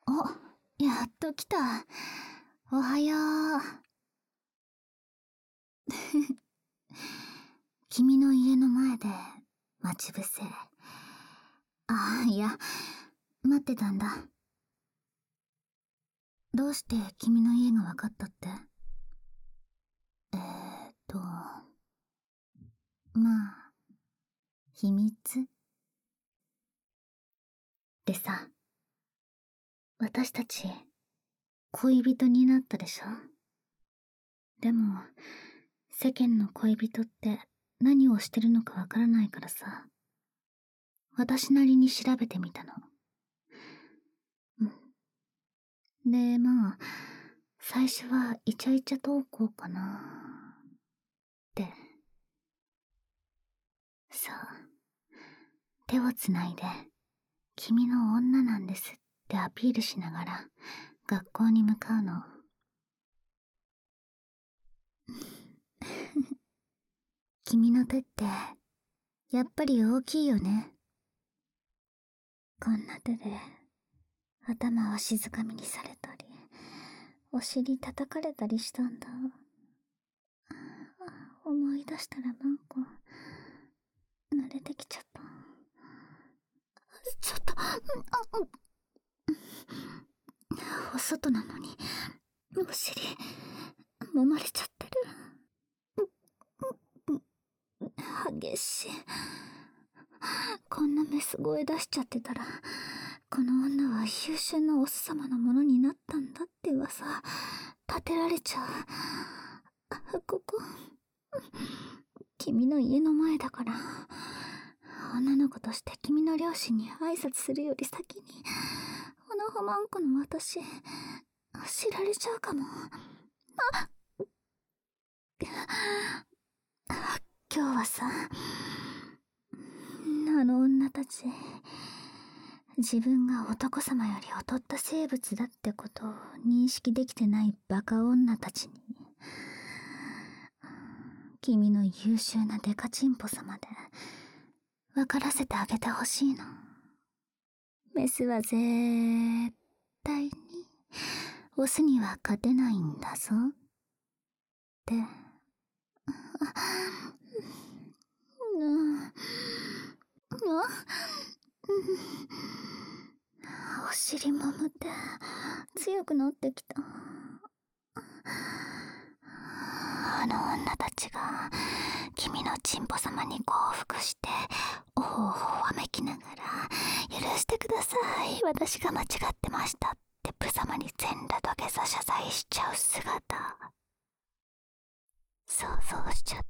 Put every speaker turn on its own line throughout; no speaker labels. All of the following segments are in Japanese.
お、やっと来た。おはよう。君の家の前で待ち伏せ。いや、待ってたんだ。どうして君の家が分かったって？まあ、秘密でさ、私たち恋人になったでしょ？でも世間の恋人って何をしてるのかわからないからさ、私なりに調べてみたの。で、まあ最初はイチャイチャ投稿かなってさあ、手をつないで君の女なんですってアピールしながら学校に向かうの。君の手ってやっぱり大きいよね。こんな手で頭を静かみにされたり、お尻叩かれたりしたんだ。思い出したらなんか慣れてきちゃった。ちょっとお外なのにお尻揉まれちゃってる。激しい。こんなメス声出しちゃってたら、この女は優秀なオス様のものになったんだって噂立てられちゃう。ここ君の家の前だから、女の子として君の両親に挨拶するより先にこのホマンコの私知られちゃうかも。今日はさ、あの女たち自分が男様より劣った生物だってことを認識できてないバカ女たちに、君の優秀なデカチンポ様で分からせてあげてほしいの。メスは絶対にオスには勝てないんだぞって。お尻もむって強くなってきた。あの女たちが君のチンポ様に降伏しておほおほわめきながら、許してください、私が間違ってましたってプ様に全裸土下座謝罪しちゃう姿想像しちゃった。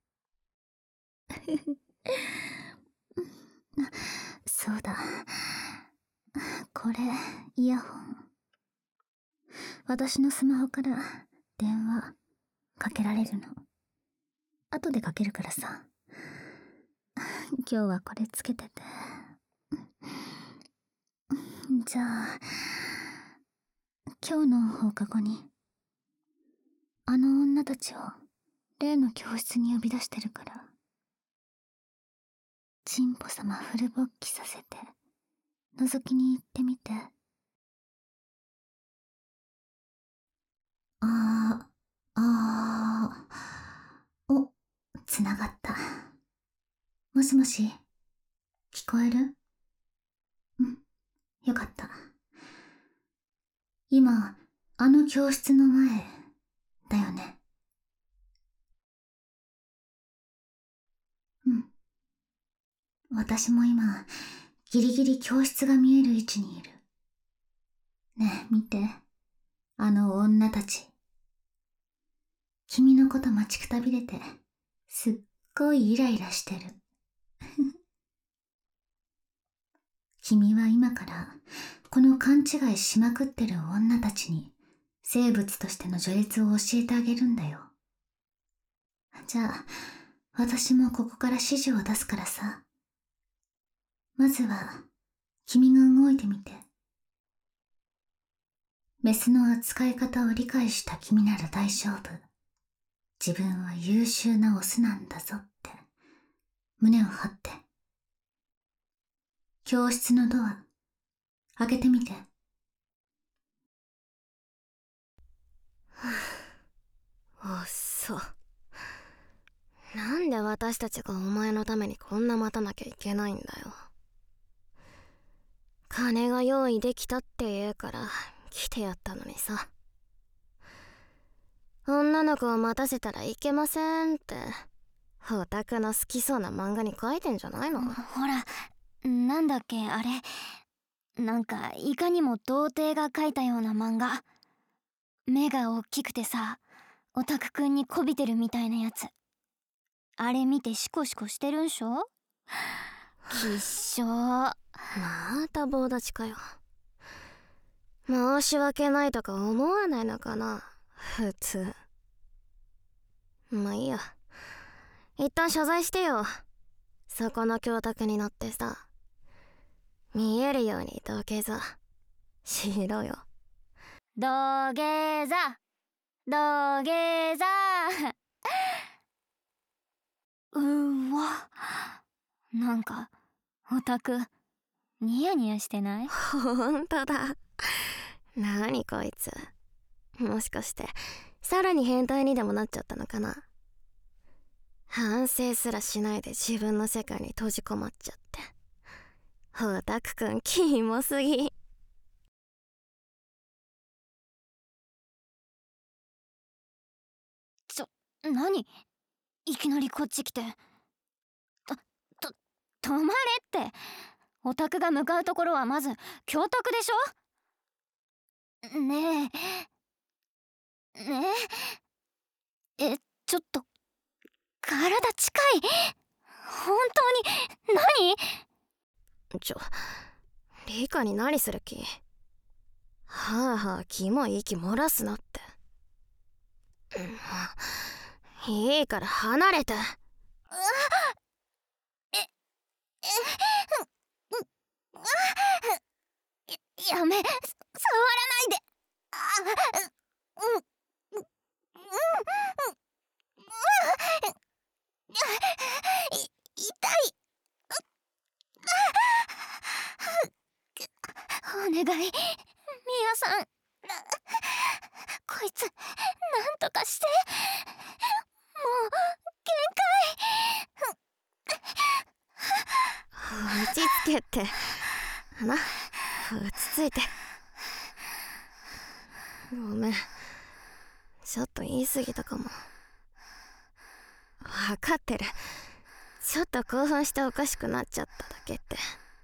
そうだ、これイヤホン、私のスマホから電話かけられるの。後でかけるからさ、今日はこれつけてて。じゃあ今日の放課後にあの女たちを例の教室に呼び出してるから、チンポ様フル勃起させて覗きに行ってみて。お、つながった。もしもし、聞こえる？よかった。今あの教室の前だよね？私も今ギリギリ教室が見える位置にいる。ねえ見て、あの女たち。君のこと待ちくたびれてすっごいイライラしてる。君は今からこの勘違いしまくってる女たちに生物としての序列を教えてあげるんだよ。じゃあ私もここから指示を出すからさ、まずは君が動いてみて。メスの扱い方を理解した君なら大丈夫。自分は優秀なオスなんだぞって胸を張って。教室のドア開けてみて。
おっそ。なんで私たちがお前のためにこんな待たなきゃいけないんだよ。金が用意できたって言うから来てやったのにさ。女の子を待たせたらいけませんってオタクの好きそうな漫画に書いてんじゃないの？
ほら、なんだっけあれ、なんかいかにも童貞が描いたような漫画。目が大きくてさ、オタクくんにこびてるみたいなやつ。あれ見てシコシコしてるんしょ？きっしょ。
また棒立ちかよ。申し訳ないとか思わないのかな普通。まあいいや、一旦謝罪してよ。そこの教託に乗ってさ、見えるように土下座しろよ。
土下座土下座うわ、なんかオタクニヤニヤしてない？
ほんとだ。なにこいつ、もしかしてさらに変態にでもなっちゃったのかな。反省すらしないで自分の世界に閉じこまっちゃって。オタクくんキモすぎ。
何いきなりこっち来て。止まれって。オタクが向かうところはまず教託でしょ。ねえちょっと体近い。本当に
リカに何する気？はあはあキモい息漏らすなって。いいから離れて。
やめ、触らないで。痛い。お願い、ミヤさん。こいつなんとかして。もう限界。
落ち着けってな。落ち着いて。ごめん、ちょっと言い過ぎたかも。分かってる。ちょっと興奮しておかしくなっちゃっただけって。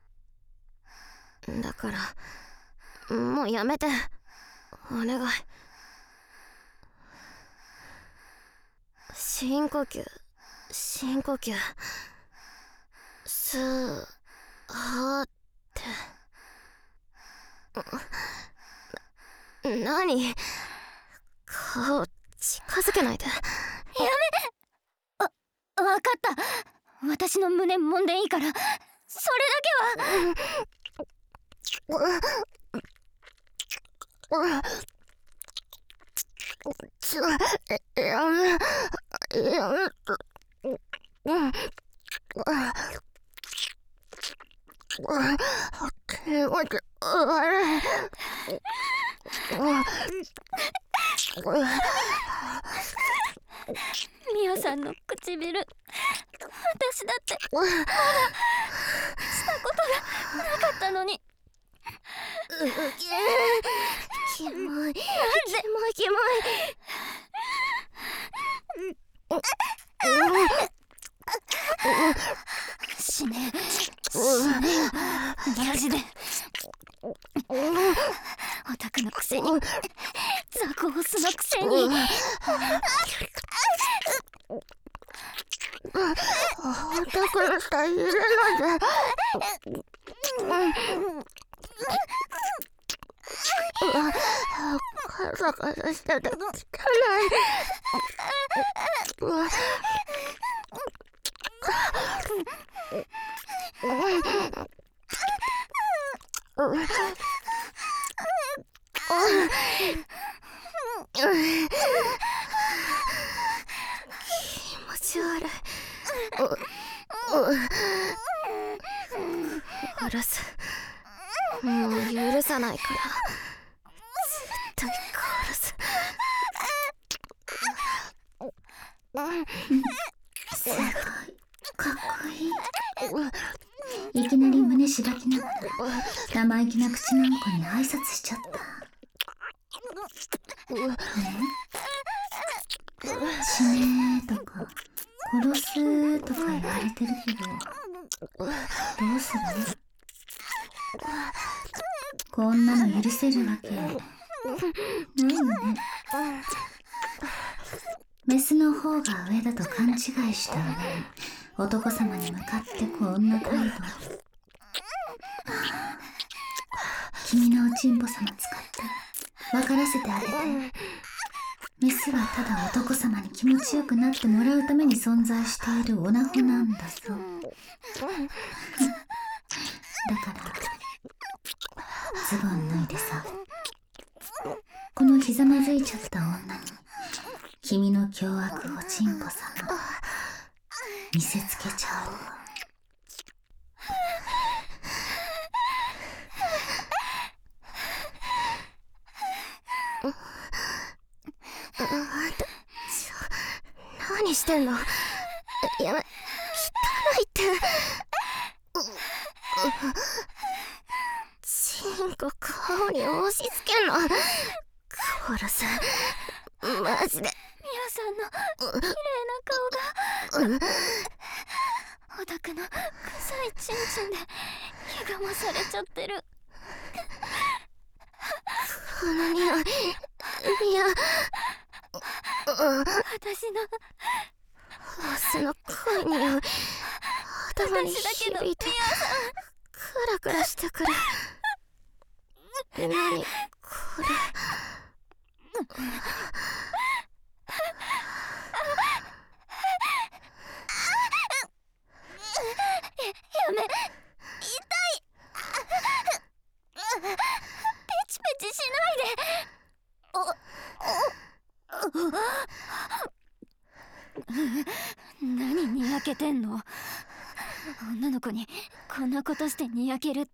だからもうやめて、お願い。深呼吸、深呼吸。スーハーって何？顔近づけないで。や
め。わかった。私の胸揉んでいいから、それだけは。
やめ気持ち悪い。
ミヤさんの唇、私だってまだしたことがなかったのに。
キモい、キモい、キモい。
死ねよ、マジで。オタクのくせに、ザコースのくせに。
オタクの下入れないで。カサカサしてて汚い。気持ち悪い。殺す。もう許さないから。絶対殺す。
すごいかっこいい。いきなり胸しばきながら生意気な口のんこに挨拶しちゃった。死ねーとか殺すとか言われてるけど、どうする？こんなの許せるわけないよね。メスの方が上だと勘違いした上に男様に向かってこんな態度。君のおちんぽ様使って分からせてあげて。メスはただ男様に気持ちよくなってもらうために存在しているオナホなんだぞ。だからズボン脱いでさ、このひざまずいちゃった女に君の凶悪おちんぽ様見せつけちゃうわ。
何してんの？やめ、汚いって。チンコ顔に押し付けんの。殺す。マジで。
ミアさんの綺麗な顔がオタクの臭いチンチンでひがまされちゃってる。
この匂い、いや、
私の
オスの濃い匂い、頭に響いてクラクラしてくる。何これ。
やめ、痛い。ペチペチしないで。何にやけてんの？女の子にこんなことしてにやけるって、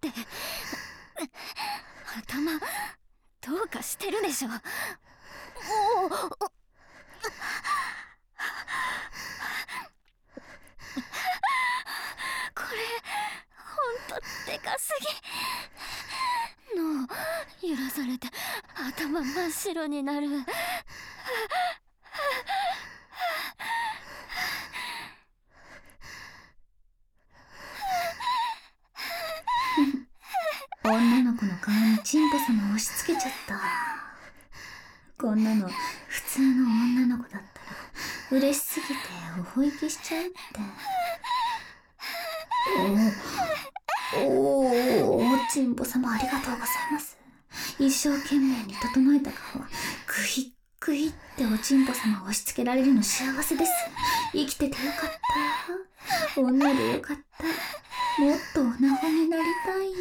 頭どうかしてるでしょ。これほんとでかすぎ。脳揺らされて頭真っ白になる。
女の子の顔にチンポ様押し付けちゃった。こんなの普通の女の子だったら嬉しすぎておほいきしちゃうって。おチンポ様ありがとうございます。一生懸命に整えた顔グイッグイっておちんぽ様を押し付けられるの幸せです。生きててよかった。女でよかった。もっとオナホになりたい。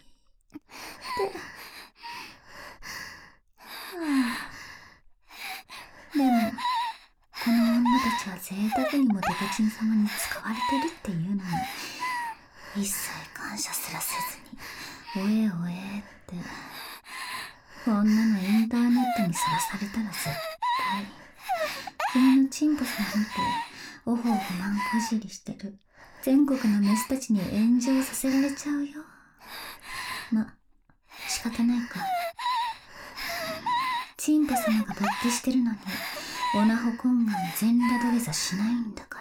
でもこの女たちは贅沢にもデカチン様に使われてるっていうのに一切感謝すらせずにおえおえって。こんなのインターネットにさらされたら絶対君のチンポ様見ておほおほマンこじりしてる全国のメスたちに炎上させられちゃうよ。ま、仕方ないか。チンポ様が勃起してるのにオナホ懇願全裸土下座しないんだから。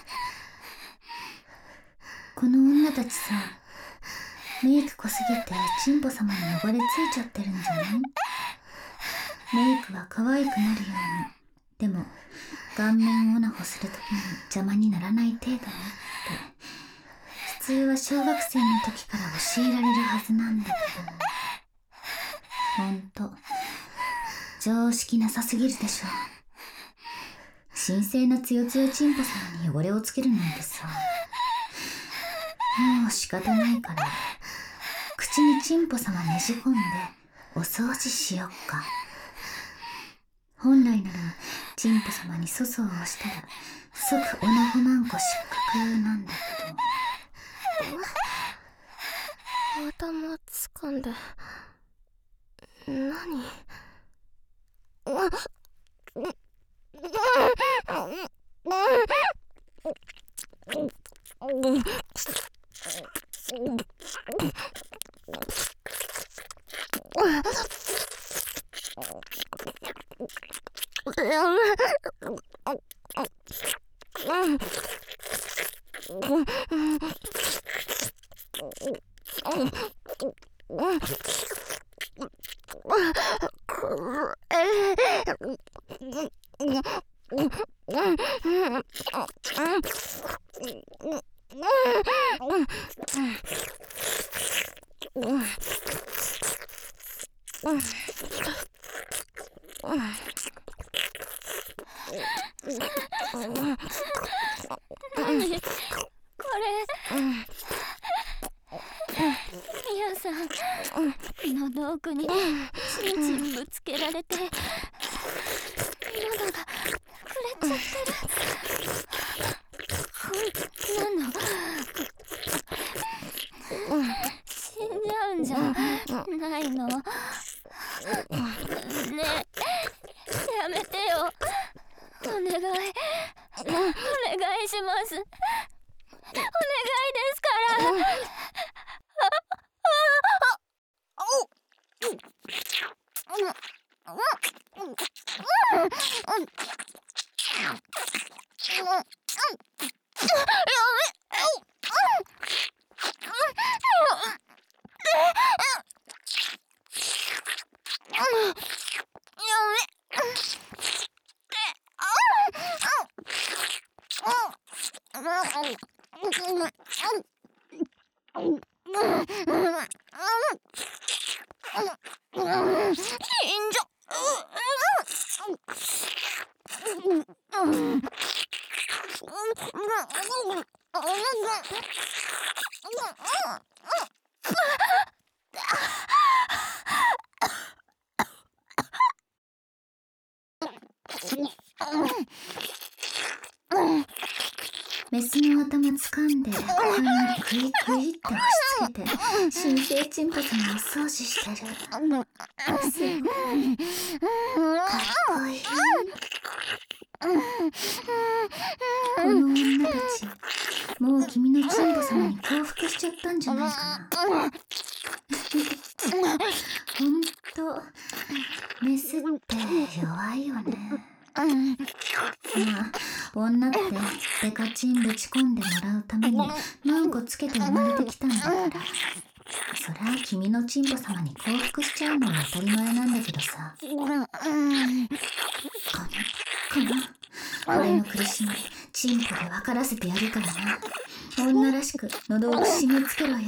この女たちさ、メイク濃すぎてチンポ様に汚れついちゃってるんじゃない？メイクは可愛くなるように。でも顔面オナホするときに邪魔にならない程度にって普通は小学生の時から教えられるはずなんだけど、ほんと常識なさすぎるでしょ。神聖なつよつよチンポ様に汚れをつけるなんてさ。もう仕方ないから口にチンポ様ねじ込んでお掃除しよっか。本来ならチンポ様に粗相をしたら即オナホマンコ失格なんだけ
ど。頭掴んで何？
何これ。ミヤさん、喉奥にチンチンぶつけられて喉が膨れちゃってる。なんの死んじゃうんじゃないの。ねえ、やめてよ、お願い、お願いします。お願いですから。
メスの頭掴んでほんのりクイクイって押し付けて新生チンポ様をお掃除してる。すごいかっこいい。この女たち、もう君のチンポ様に降伏しちゃったんじゃないかな。ほんとメスって弱いよね。まあ女ってデカチンぶち込んでもらうために何個つけて生まれてきたんだから、そりゃ君のチンポ様に降伏しちゃうのは当たり前なんだけどさ。俺の苦しみチンポで分からせてやるからな。女らしく喉を締め付けろよ。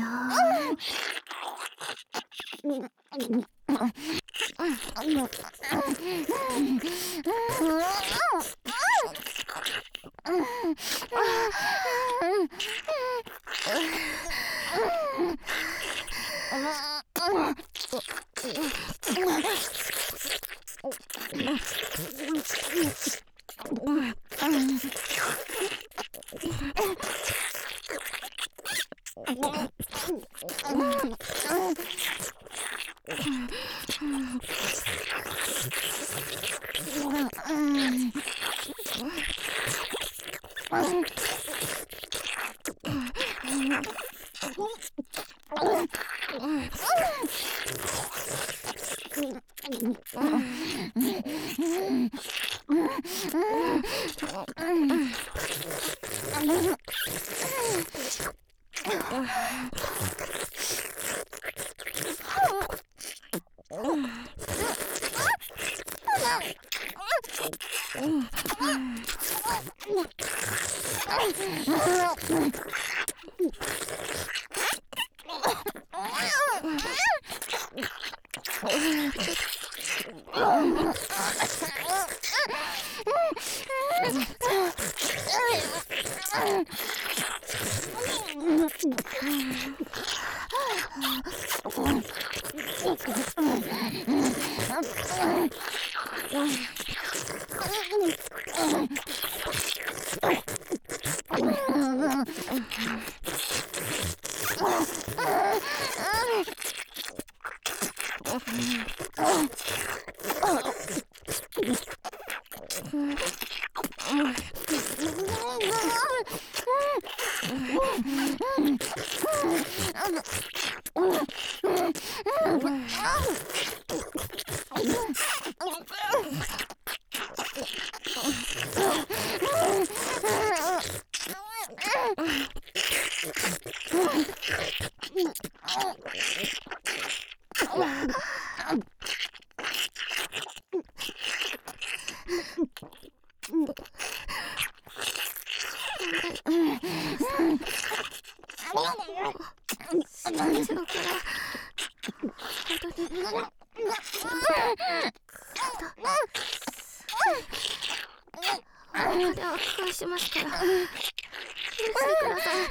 お金をお返ししますから許してください。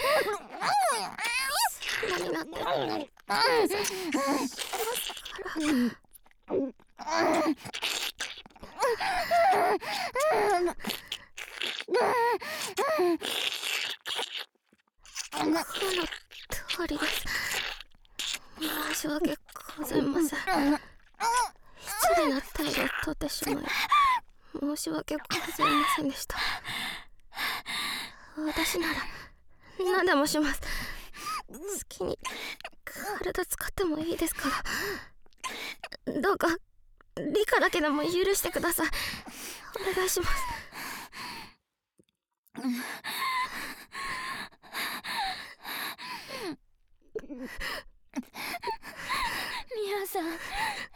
世話になってこの通りです。申し訳ございません。失礼な態度をとってしまい申し訳ございませんでした。私なら何でもします。好きに体使ってもいいですから、どうかリカだけでも許してください。お願いします。
ミヤさん、そんな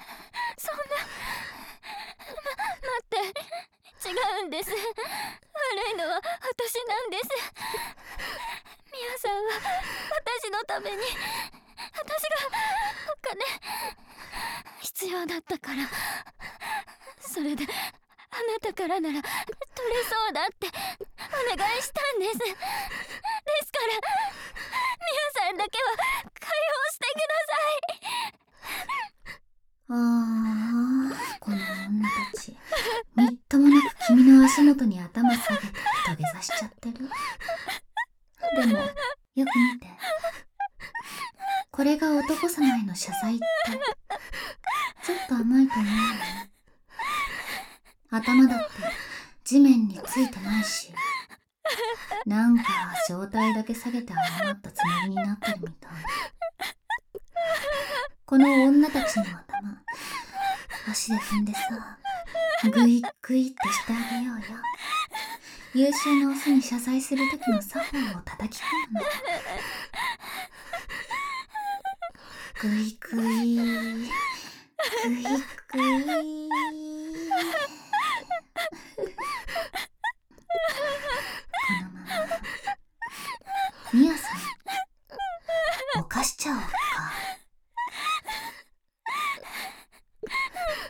待って、違うんです。悪いのは私なんです。ミヤさんは私のために、私がお金必要だったから、それであなたからなら取れそうだってお願いしたんです。ですからミヤさんだけは解放してください。
ああ、この女たち、みっともなく君の足元に頭下げて土下座しちゃってる。でも、よく見て。これが男様への謝罪って、ちょっと甘いと思うよね。頭だって地面についてないし、なんか上体だけ下げて謝ったつもりになってるみたい。この女たちの頭、足で踏んでさ、グイッグイってしてあげようよ。優秀なオスに謝罪する時の作法を叩き込むの。グイグイ、グイグイ。